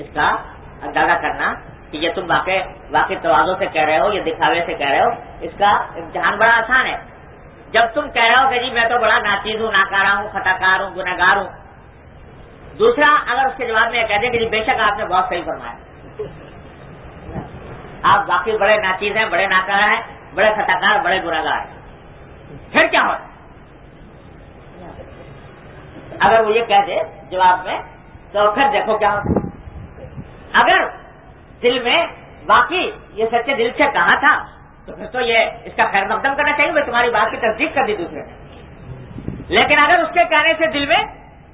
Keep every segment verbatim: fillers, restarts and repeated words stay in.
اس کا اندازہ کرنا کہ یہ تم واقع واقعی تواضع سے کہہ رہے ہو، یہ دکھاوے سے کہہ رہے ہو، اس کا امتحان بڑا آسان ہے. جب تم کہہ رہے ہو کہ جی میں تو بڑا ناچیز ہوں، ناکارہ ہوں، خطاکار ہوں، گنہگار ہوں. دوسرا اگر اس کے جواب میں یہ کہہ دیں کہ جی بے شک آپ نے بہت صحیح فرمایا، آپ واقعی بڑے ناچیز ہیں، بڑے ناکارہ ہیں، بڑے خطاکار، بڑے گنہگار ہیں، پھر کیا ہوتا؟ اگر وہ یہ کہہ دے جواب میں تو پھر دیکھو کیا ہوتا. اگر دل میں واقعی یہ سچے دل سے کہا تھا تو پھر تو یہ اس کا خیر مقدم کرنا چاہیے، میں تمہاری بات کی تصدیق کر دی دوسرے نے. لیکن اگر اس کے کہنے سے دل میں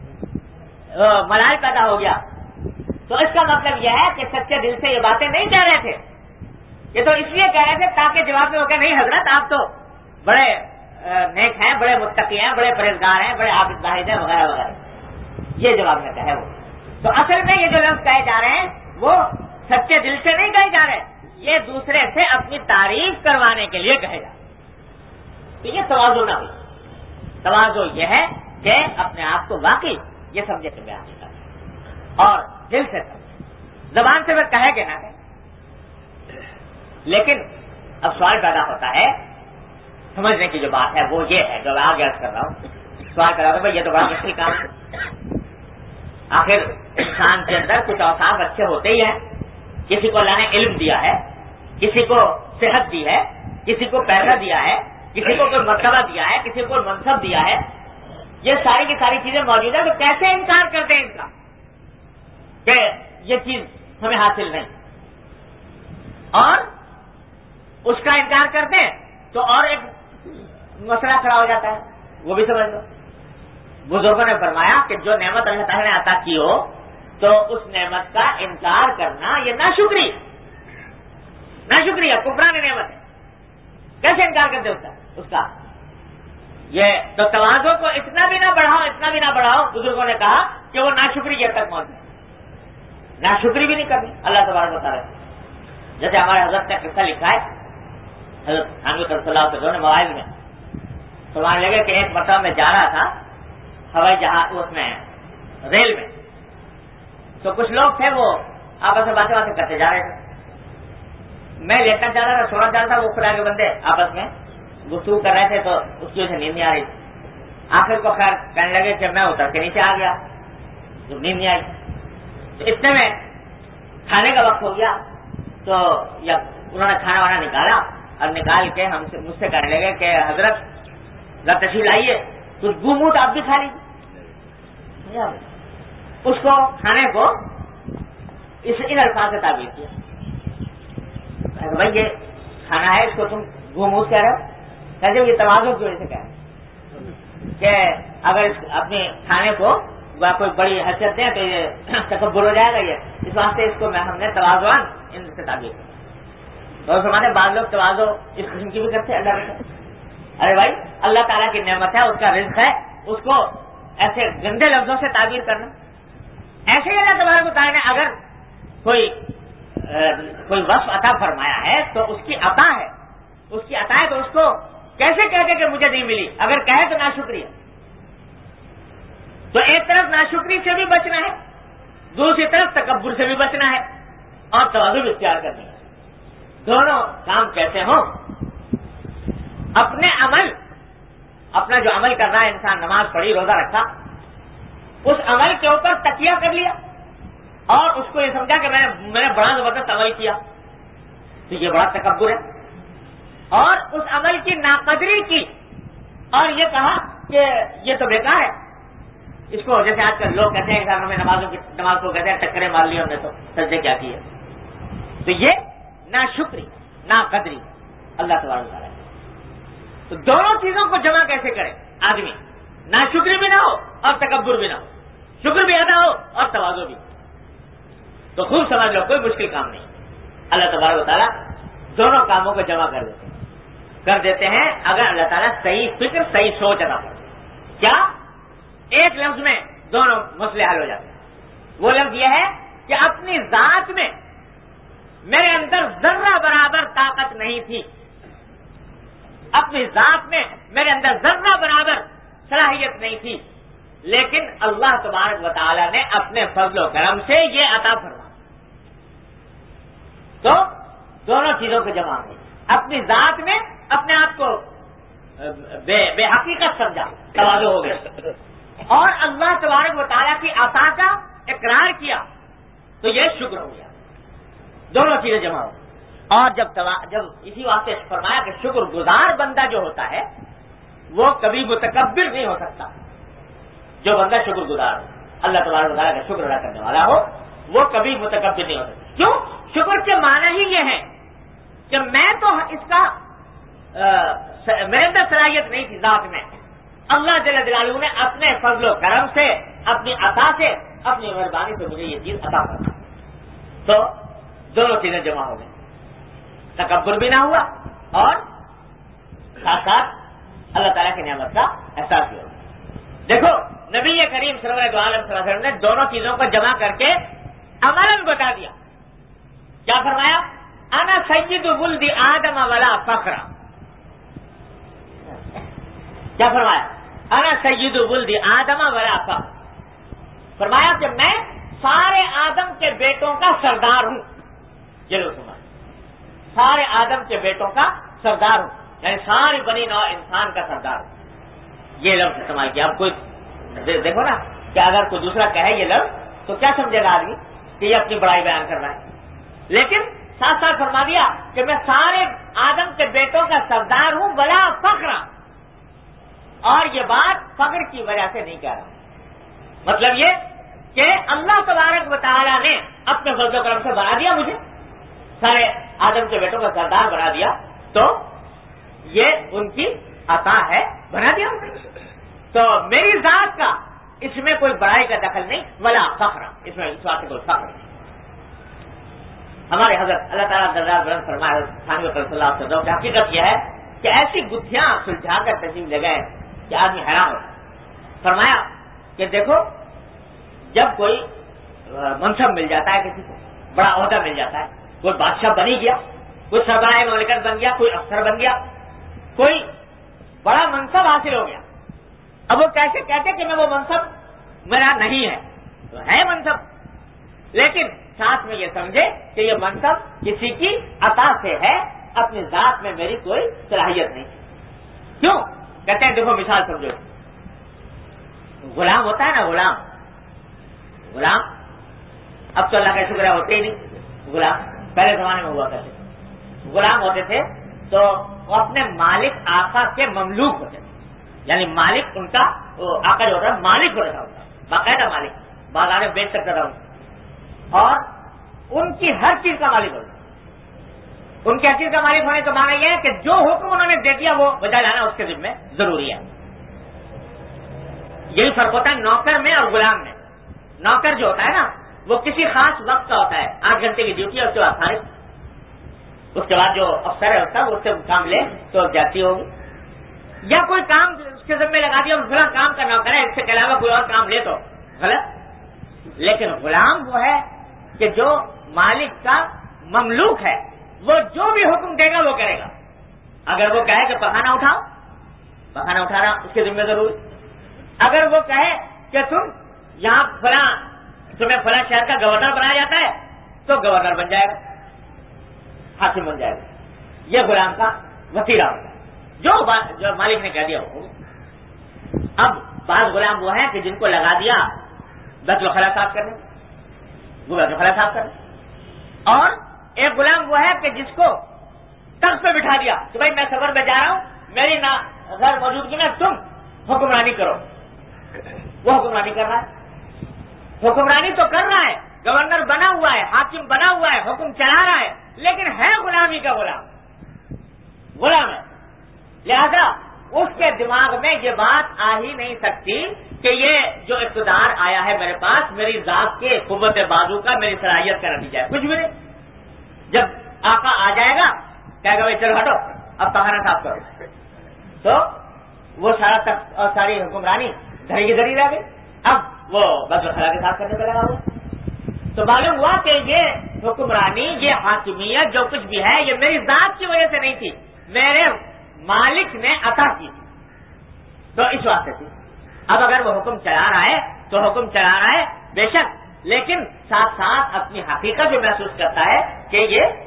ملال پیدا ہو گیا تو اس کا مطلب یہ ہے کہ سچے دل سے یہ باتیں نہیں کہہ رہے تھے، یہ تو اس لیے کہہ رہے تھے تاکہ جواب میں وہ کہ نہیں حضرت آپ تو بڑے نیک ہیں، بڑے متقی ہیں، بڑے پرہیزگار ہیں، بڑے عابد زاہد ہیں وغیرہ وغیرہ. یہ جواب میں کہے وہ. تو اصل میں یہ جو لفظ کہے جا رہے ہیں وہ سچے دل سے نہیں کہے جا رہے، یہ دوسرے سے اپنی تعریف کروانے کے لیے کہے جا رہے. تو یہ تواضع نہ ہوئی. تواضع یہ ہے کہ اپنے آپ کو واقعی یہ سمجھے کہ میں آپ کا اور دل سے سمجھے، زبان سے وہ کہے کہ نہ کہے. لیکن اب سوال پیدا ہوتا ہے، سمجھنے کی جو بات ہے وہ یہ ہے جو میں آگے عرض کر رہا ہوں. سوال پیدا ہوتا ہے یہ تو بڑا مشکل کام ہے. آخر انسان کے اندر کچھ اوصاف اچھے ہوتے ہی ہیں. کسی کو اللہ نے علم دیا ہے، کسی کو صحت دی ہے، کسی کو پیسہ دیا ہے، کسی کو کوئی مرتبہ دیا ہے، کسی کو منصب دیا ہے. یہ ساری کی ساری چیزیں موجود ہیں، تو کیسے انکار کرتے ہیں ان کا کہ یہ چیز ہمیں حاصل نہیں، اور اس کا انکار کرتے ہیں تو اور ایک مسئلہ کھڑا ہو جاتا ہے. وہ بھی سمجھ لو. بزرگوں نے فرمایا کہ جو نعمت اللہ تعالیٰ نے عطا کی ہو تو اس نعمت کا انکار کرنا یہ ناشکری ناشکری ہے، کفران نعمت ہے. کیسے انکار کرتے اس کا اس کا یہ تو تواضع کو اتنا بھی نہ بڑھاؤ، اتنا بھی نہ بڑھاؤ. بزرگوں نے کہا کہ وہ ناشکری یہ تک موجود ہے. ناشکری بھی نہیں کرنی اللہ تبارک و تعالیٰ. جیسے ہمارے حضرت نے قصہ لکھا ہے، حضرت حامد صلی اللہ علیہ وسلم نے مواعظ میں فرمانے لگے کہ ایک مرتبہ میں جا رہا تھا ہوائی جہاز اس میں ریل میں، تو کچھ لوگ تھے وہ آپس میں باتیں باتیں کرتے جا رہے تھے. میں لیٹنا چاہ رہا تھا، سونا چاہ رہا تھا، وہ خدا کے بندے آپس میں گفتگو کر رہے تھے تو اس کی وجہ سے نیند نہیں آ رہی. آخر کو خیر کہنے لگے کہ میں اتر کے نیچے آ گیا تو نیند نہیں آئی. تو اتنے میں کھانے کا وقت ہو گیا تو یا انہوں نے کھانا وانا نکالا اور نکال کے ہم سے مجھ سے کہنے لگے کہ حضرت ذرا تشریف لائیے کچھ گموت آپ بھی کھا لیجیے. اس کو کھانے کو اس ان الفاظ سے تعبیر کیا. بھائی یہ کھانا ہے، اس کو تم گموت کہہ رہے ہو. کہتے یہ تواضع کی وجہ سے کہہ رہے ہیں کہ اگر اپنے کھانے کو کوئی بڑی حیثیت دیں تو یہ تکبر ہو جائے گا. یہ اس واسطے اس کو میں ہم نے تواضعاً ان سے تعبیر کیا. تو ہمارے بعض لوگ تواضع اس قسم کی بھی کرتے ہیں. اللہ رکھے. ارے بھائی اللہ تعالیٰ کی نعمت ہے، اس کا رزق ہے، اس کو ایسے گندے لفظوں سے تعبیر کرنا. ایسے ہی اللہ تبارک و تعالیٰ نے اگر کوئی کوئی وصف عطا فرمایا ہے تو اس کی عطا ہے، اس کی عطا ہے تو اس کو کیسے کہتے کہ مجھے نہیں ملی؟ اگر کہے تو ناشکری ہے. تو ایک طرف ناشکری سے بھی بچنا ہے، دوسری طرف تکبر سے بھی بچنا ہے، اور تواضع بھی اختیار کرنی ہے. دونوں کام کیسے ہوں؟ اپنے عمل، اپنا جو عمل کر رہا ہے انسان، نماز پڑھی، روزہ رکھا، اس عمل کے اوپر تکیہ کر لیا اور اس کو یہ سمجھا کہ میں نے میں نے بڑا زبردست عمل کیا، تو یہ بڑا تکبر ہے. اور اس عمل کی ناقدری کی اور یہ کہا کہ یہ تو بیکار ہے. اس کو جیسے آج کل لوگ کہتے ہیں کہ ہمیں نمازوں کی نماز کو کہتے ہیں ٹکرے مار لی ہم نے تو سجدے کیا کیے. تو یہ ناشکری، ناقدری اللہ تبارک و تعالیٰ. تو دونوں چیزوں کو جمع کیسے کرے آدمی؟ ناشکری بھی نہ ہو اور تکبر بھی نہ ہو، شکر بھی ادا ہو اور تواضع بھی. تو خوب سمجھ لو کوئی مشکل کام نہیں. اللہ تبارک و تعالیٰ دونوں کاموں کو جمع کر دیتے ہیں کر دیتے ہیں اگر اللہ تعالیٰ صحیح فکر، صحیح سوچ ادا کرے. کیا ایک لفظ میں دونوں مسئلے حل ہو جاتے ہیں. وہ لفظ یہ ہے کہ اپنی ذات میں میرے اندر ذرہ برابر طاقت نہیں تھی، اپنی ذات میں میرے اندر ذرہ برابر صلاحیت نہیں تھی، لیکن اللہ تبارک و تعالیٰ نے اپنے فضل و کرم سے یہ عطا فرمایا. تو دونوں چیزوں کو جمع ہوئی. اپنی ذات میں اپنے آپ کو بے, بے حقیقت سمجھا, تواضع ہو گیا, اور اللہ تبارک و تعالیٰ کی عطا کا اقرار کیا تو یہ شکر ہو گیا. دونوں چیزیں جمع ہو. اور جب جب اسی واسطے فرمایا کہ شکر گزار بندہ جو ہوتا ہے وہ کبھی متکبر نہیں ہو سکتا. جو بندہ شکر گزار ہو, اللہ تبارک و تعالیٰ کا شکر ادا کرنے والا ہو, وہ کبھی متکبر نہیں ہو سکتا. کیوں؟ شکر کے معنی ہی یہ ہے کہ میں تو اس کا میرے اندر صلاحیت نہیں تھی ذات میں, اللہ جل جلالہ نے اپنے فضل و کرم سے, اپنی عطا سے, اپنی مہربانی سے مجھے یہ چیز عطا کر. تو دونوں چیزیں جمع ہو گئی, تکبر بھی نہ ہوا اور ساتھ ساتھ اللہ تعالیٰ کی نعمت کا احساس بھی ہوا. دیکھو نبی کریم سرور دو عالم صلی اللہ علیہ وسلم نے دونوں چیزوں کو جمع کر کے عملاً بتا دیا. کیا فرمایا؟ انا سید ولد آدم ولا فخر. کیا فرمایا؟ انا سید ولد آدم ولا فخر. فرمایا کہ میں سارے آدم کے بیٹوں کا سردار ہوں. یہ لو سنا, سارے آدم کے بیٹوں کا سردار ہوں, یعنی ساری بنی نوع انسان کا سردار ہوں. یہ لفظ استعمال کیا. اب کوئی دیکھو نا کہ اگر کوئی دوسرا کہے یہ لفظ تو کیا سمجھے گا آدمی کہ یہ اپنی بڑائی بیان کر رہا ہے, لیکن ساتھ ساتھ فرما دیا کہ میں سارے آدم کے بیٹوں کا سردار ہوں بلا فخر. اور یہ بات فخر کی وجہ سے نہیں کہہ رہا. مطلب یہ کہ اللہ تبارک و تعالیٰ نے اپنے فضل و کرم سے بنا دیا مجھے, سارے آدم کے بیٹوں کا سردار بنا دیا, تو یہ ان کی عطا ہے, بنا دیا. تو میری ذات کا اس میں کوئی بڑائی کا دخل نہیں, ولا فخر, اس میں اس واسطے کوئی فخر نہیں. ہمارے حضرت اللہ تعالیٰ درجات بلند فرمائے ثانوی صلی اللہ علیہ وسلم کی حقیقت یہ ہے کہ ایسی گتھیاں سلجھا کر تشریف لے گئے کہ آدمی حیران ہو. فرمایا کہ دیکھو جب کوئی منصب مل جاتا ہے, کسی کو بڑا عہدہ مل جاتا ہے, کوئی بادشاہ بن ہی گیا, کوئی سربراہ مملکت بن گیا, کوئی افسر بن گیا, کوئی بڑا منصب حاصل ہو گیا. اب وہ کیسے کہتے کہ میں وہ منصب میرا نہیں ہے, تو ہے منصب, لیکن ساتھ میں یہ سمجھے کہ یہ منصب کسی کی عطا سے ہے, اپنی ذات میں میری کوئی صلاحیت نہیں. کیوں کہتے ہیں؟ دیکھو مثال سمجھو, غلام ہوتا ہے نا, غلام غلام اب تو اللہ کا شکر ہے ہوتے ہی نہیں غلام, پہلے زمانے میں ہوا کرتے تھے. غلام ہوتے تھے تو وہ اپنے مالک آقا کے مملوک ہوتے تھے, یعنی مالک ان کا آقا جو ہوتا ہے مالک ہوتا تھا, باقاعدہ مالک, بازار میں بیچ سکتا تھا اور ان کی ہر چیز کا مالک ہوتا. ان کی ہر چیز کا مالک ہونے کا معنی یہ ہے کہ جو حکم انہوں نے دے دیا وہ بجا لانا اس کے ذمہ ضروری ہے. یہی فرق ہوتا ہے نوکر میں اور غلام میں. نوکر جو ہوتا ہے نا وہ کسی خاص وقت کا ہوتا ہے, آٹھ گھنٹے کی ڈیوٹی ہے, اس کے بعد فارغ, اس کے بعد جو افسر ہے اس کا وہ اس سے کام لے تو جاتی ہوگی, یا کوئی کام اس کے ذمہ لگا دیا فلاں کام کا نوکر ہے, اس کے علاوہ کوئی اور کام لے تو غلط. لیکن غلام وہ ہے کہ جو مالک کا مملوک ہے, وہ جو بھی حکم دے گا وہ کرے گا. اگر وہ کہے کہ پخانا اٹھاؤ, پخانا اٹھا رہا, اس کے ذمہ ضروری. اگر وہ کہے کہ تم یہاں فلاں تمہیں فلاں شہر کا گورنر بنایا جاتا ہے تو گورنر بن جائے گا, حاکم بن جائے گا. یہ غلام کا وسیلہ ہوتا ہے, جو جو مالک نے کہہ دیا وہ. اب بعض غلام وہ ہیں کہ جن کو لگا دیا بیت الخلا صاف کرنے, وہ بیت الخلا صاف کرنے, اور ایک غلام وہ ہے کہ جس کو تخت پہ بٹھا دیا کہ بھائی میں سفر میں جا رہا ہوں, میری نہ غیر موجودگی میں تم حکمرانی کرو. وہ حکمرانی کر رہا ہے, حکمرانی تو کر رہا ہے, گورنر بنا ہوا ہے, حاکم بنا ہوا ہے, حکم چلا رہا ہے, لیکن ہے غلامی کا غلام, غلام ہے. لہذا اس کے دماغ میں یہ بات آ ہی نہیں سکتی کہ یہ جو اقتدار آیا ہے میرے پاس میری ذات کے قوت بازو کا, میری صلاحیت کا نتیجہ ہے, کچھ بھی نہیں. جب آقا آ جائے گا کہے گا بھائی چلو ہٹو اب پخانا صاف کرو, تو وہ سارا تخت اور ساری حکمرانی دھری کی دھری رہ گئی. اب وہ بس خلا کے ساتھ کرنے پہ لگا ہوا. تو معلوم ہوا کہ یہ حکمرانی, یہ حاکمیت جو کچھ بھی ہے یہ میری ذات کی وجہ سے نہیں تھی, میرے مالک نے عطا کی تھی, تو اس واسطے تھی. اب اگر وہ حکم چلا رہا ہے تو حکم چلا رہا ہے بے شک, لیکن ساتھ ساتھ اپنی حقیقت بھی محسوس کرتا ہے کہ یہ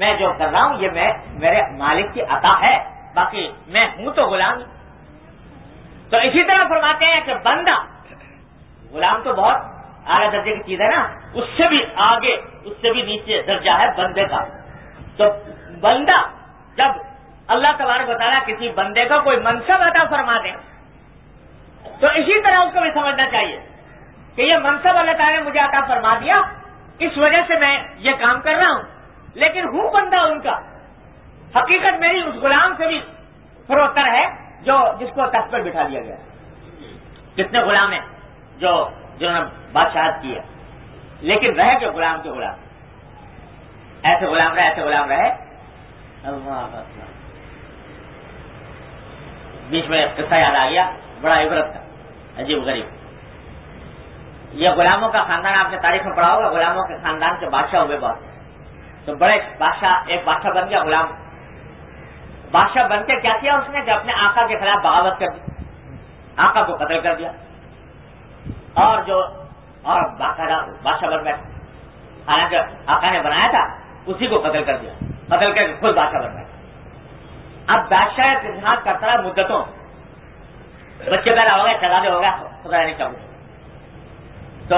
میں جو کر رہا ہوں یہ میں میرے مالک کی عطا ہے، باقی میں ہوں تو غلام. تو اسی طرح فرماتے ہیں کہ بندہ، غلام تو بہت اعلیٰ درجے کی چیز ہے نا، اس سے بھی آگے، اس سے بھی نیچے درجہ ہے بندے کا. تو بندہ جب اللہ تبارک و تعالیٰ کسی بندے کو کوئی منصب عطا فرما دے تو اسی طرح اس کو بھی سمجھنا چاہیے کہ یہ منصب اللہ تعالیٰ نے مجھے عطا فرما دیا، اس وجہ سے میں یہ کام کر رہا ہوں، لیکن ہوں بندہ ان کا. حقیقت میری اس غلام سے بھی فروتر ہے جو جس کو تخت پر بٹھا دیا گیا. کتنے غلام ہیں جو جنہوں نے بادشاہت کی ہے، لیکن رہے کہ غلام کے غلام، ایسے غلام رہے ایسے غلام رہے. بیچ میں قصہ یاد آ گیا بڑا عبرت کا، عجیب غریب. یہ غلاموں کا خاندان آپ نے تاریخ میں پڑھا ہوگا، غلاموں کے خاندان کے بادشاہ ہوئے بہت. تو بڑے بادشاہ، ایک بادشاہ بن گیا غلام. بادشاہ بن کے کیا کیا اس نے کہ اپنے آقا کے خلاف بغاوت کر دی، آقا کو قتل کر دیا، اور جو اور باقاعدہ بادشاہ بن بیٹھا. حالانکہ آقا نے بنایا تھا اسی کو قتل کر دیا، قتل کر کے خود بادشاہ بن بیٹھا. اب بادشاہ انتظار کرتا رہا مدتوں، بچے پیدا ہو گئے، شہزادے ہو گیا، خدا نہیں چاہوں. تو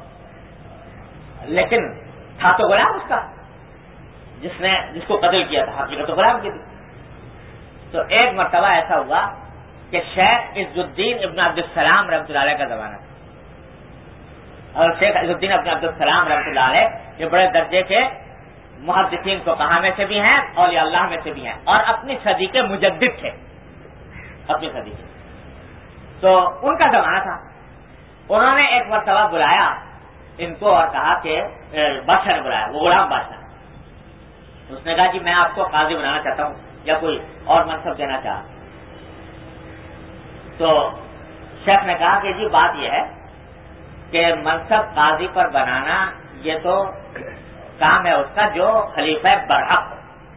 لیکن تھا تو غلام اس کا، جس نے جس کو قتل کیا تھا، حقیقت تو غلام کی تھی. تو ایک مرتبہ ایسا ہوا کہ شیخ عز الدین ابن عبد السلام رحمۃ اللہ علیہ کا زمانہ تھا، اور شیخ عز الدین ابن عبد السلام رحمۃ اللہ علیہ یہ بڑے درجے کے محدثین فقہا میں سے بھی ہیں، اولیاء اللہ میں سے بھی ہیں، اور اپنی صدی کے مجدد تھے، اپنی صدی کے. تو ان کا زمانہ تھا. انہوں نے ایک مرتبہ بلایا ان کو اور کہا کہ بادشاہ نے بلایا، وہ غلام بادشاہ. اس نے کہا کہ میں آپ کو قاضی بنانا چاہتا ہوں یا کوئی اور منصب دینا چاہتا. تو شیخ نے کہا کہ جی بات یہ ہے کہ منصب قاضی پر بنانا یہ تو کام ہے اس کا جو خلیفہ برحق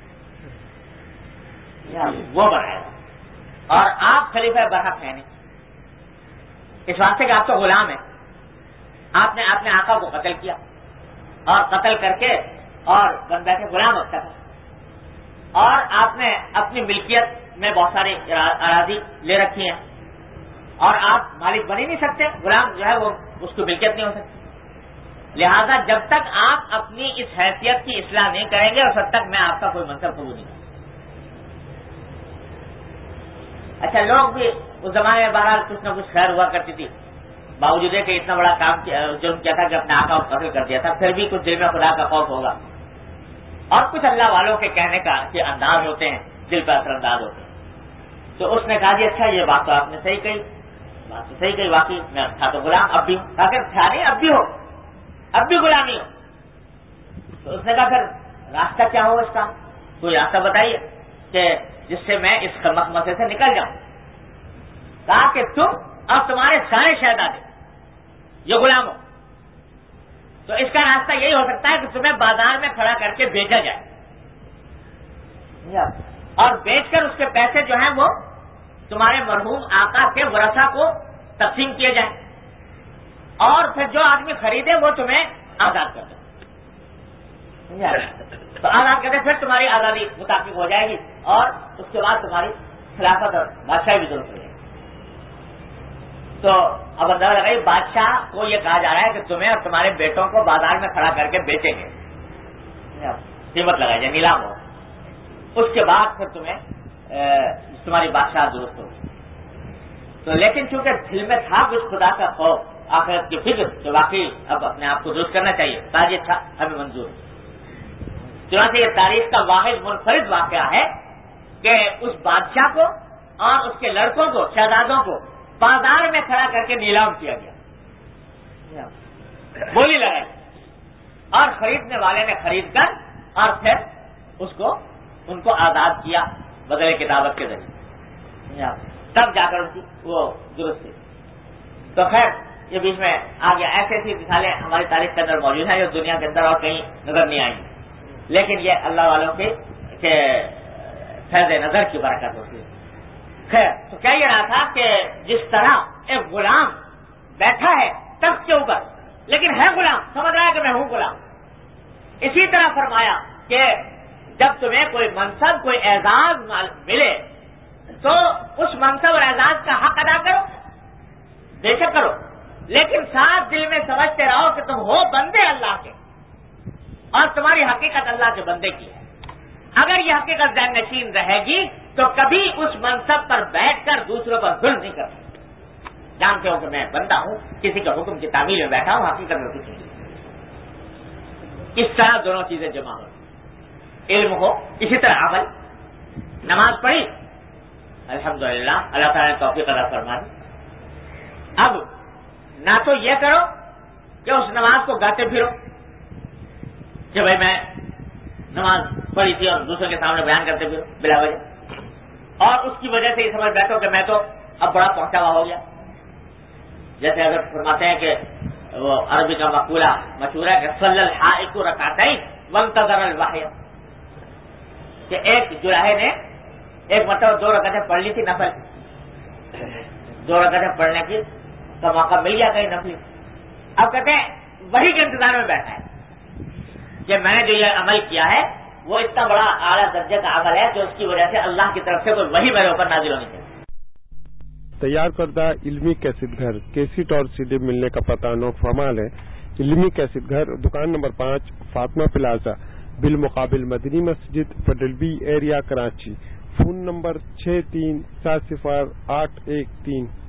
وہ بنائے گا، اور آپ خلیفہ برحق ہیں نہیں، اس واسطے کہ آپ تو غلام ہیں. آپ نے اپنے آقا کو قتل کیا اور قتل کر کے اور بن بیٹھے غلام رکھا تھا، اور آپ نے اپنی ملکیت میں بہت ساری اراضی لے رکھی ہیں، اور آپ مالک بن ہی نہیں سکتے، غلام جو ہے وہ اس کی ملکیت نہیں ہو سکتی. لہذا جب تک آپ اپنی اس حیثیت کی اصلاح نہیں کریں گے اس وقت تک میں آپ کا کوئی منصب قبول نہیں کروں. اچھا، لوگ بھی اس زمانے میں بہرحال کچھ نہ کچھ خیر ہوا کرتی تھی، باوجود ہے کہ اتنا بڑا کام جرم کیا تھا کہ اپنے آقا کو قتل کر دیا تھا، پھر بھی کچھ دل میں خدا کا خوف ہوگا، اور کچھ اللہ والوں کے کہنے کا کہ انداز ہوتے ہیں، دل پہ اثر انداز ہوتے ہیں. تو اس نے کہا جی اچھا یہ بات تو آپ نے صحیح کہی، بات تو صحیح کہی، واقعی میں تھا تو غلام، اب بھی ہوں. اگر تھا نہیں اب بھی ہو، اب بھی غلامی ہو. تو اس نے کہا پھر راستہ کیا ہو اس کا، کوئی راستہ بتائیے کہ جس سے میں اس مخمسے سے نکل جاؤں. کہا کہ تم اور تمہارے سارے شہزادے یہ غلام ہو، تو اس کا راستہ یہی ہو سکتا ہے کہ تمہیں بازار میں کھڑا کر کے بیچا جائے، اور بیچ کر اس کے پیسے جو ہیں وہ تمہارے مرحوم آقا کے ورثہ کو تقسیم کیے جائیں، اور پھر جو آدمی خریدے وہ تمہیں آزاد کر دے. تو آزاد کر دے، پھر تمہاری آزادی مطابق ہو جائے گی، اور اس کے بعد تمہاری خلافت اور بادشاہی بھی درست ہو جائے گی. تو اب اندازہ لگائی، بادشاہ کو یہ کہا جا رہا ہے کہ تمہیں اور تمہارے بیٹوں کو بازار میں کھڑا کر کے بیچیں گے، قیمت لگائی جائے، نیلام ہو، اس کے بعد پھر تمہیں تمہاری بادشاہ درست ہوگی. تو لیکن چونکہ دل میں تھا کچھ خدا کا خوف، آخرت کی فکر، تو واقعی اب اپنے آپ کو درست کرنا چاہیے، تاجر تھا ہمیں منظور. چنانچہ یہ تاریخ کا واحد منفرد واقعہ ہے کہ اس بادشاہ کو اور اس کے لڑکوں کو، شہزادوں کو بازار میں کھڑا کر کے نیلام کیا گیا، بولی لگائی، اور خریدنے والے نے خرید کر اور پھر اس کو ان کو آزاد کیا بدلے کتابت کے ذریعے، تب جا کر ان کی وہ درست تھی. تو خیر یہ بیچ میں آ گیا. ایسی ایسی مثالیں ہماری تاریخ کے اندر موجود ہیں جو دنیا کے اندر اور کہیں نظر نہیں آئیں، لیکن یہ اللہ والوں کے فیض نظر کی برکت ہوتی ہے. خیر تو کیا یہ رہا تھا کہ جس طرح ایک غلام بیٹھا ہے تخت کے اوپر لیکن ہے غلام، سمجھ رہا ہے کہ میں ہوں غلام، اسی طرح فرمایا کہ جب تمہیں کوئی منصب کوئی اعزاز ملے تو اس منصب اور اعزاز کا حق ادا کرو، بے شک کرو، لیکن ساتھ دل میں سمجھتے رہو کہ تم ہو بندے اللہ کے اور تمہاری حقیقت اللہ کے بندے کی ہے۔ اگر یہ حقیقت ذہن نشین رہے گی تو کبھی اس منصب پر بیٹھ کر دوسروں پر ظلم نہیں کر سکتے۔ جانتے ہو کہ میں بندہ ہوں، کسی کے حکم کی تعمیل میں بیٹھا ہوں، حقیقت میں کچھ نہیں۔ اس طرح دونوں چیزیں جمع ہو، علم ہو، اسی طرح عمل۔ نماز پڑھی الحمدللہ، اللہ تعالیٰ نے توفیق عطا فرما دی۔ اب نہ تو یہ کرو کہ اس نماز کو گاتے پھرو کہ بھائی میں نماز پڑھی تھی اور دوسروں کے سامنے بیان کرتے پھرو بلا وجہ، اور اس کی وجہ سے یہ سمجھ بیٹھو کہ میں تو اب بڑا پہنچا ہوا ہو گیا۔ جیسے اگر فرماتے ہیں کہ وہ عربی کا مقولہ مشہور ہے کہ صلی الحائق رکعتین وانتظر الوحی، کہ ایک جراحے نے ایک مرتبہ دو رکعتیں پڑھ لی تھی نفل، دو رکعتیں پڑھنے کی کا موقع مل گیا کہیں نفلی، اب کہتے ہیں وہی کے انتظار میں بیٹھا ہے کہ میں نے جو یہ عمل کیا ہے وہ اتنا بڑا اعلیٰ درجے کا عمل ہے کہ اس کی وجہ سے اللہ کی طرف سے کوئی وحی میرے اوپر نازل ہونی چاہیے۔ تیار کردہ علمی کیسٹ گھر کیسٹ اور سی ڈی ملنے کا پتہ نو فرمال ہے۔ علمی کیسٹ گھر دکان نمبر پانچ فاطمہ پلازا بالمقابل Madni Masjid federal B area Karachi. Phone number چھ تین سات صفر آٹھ ایک تین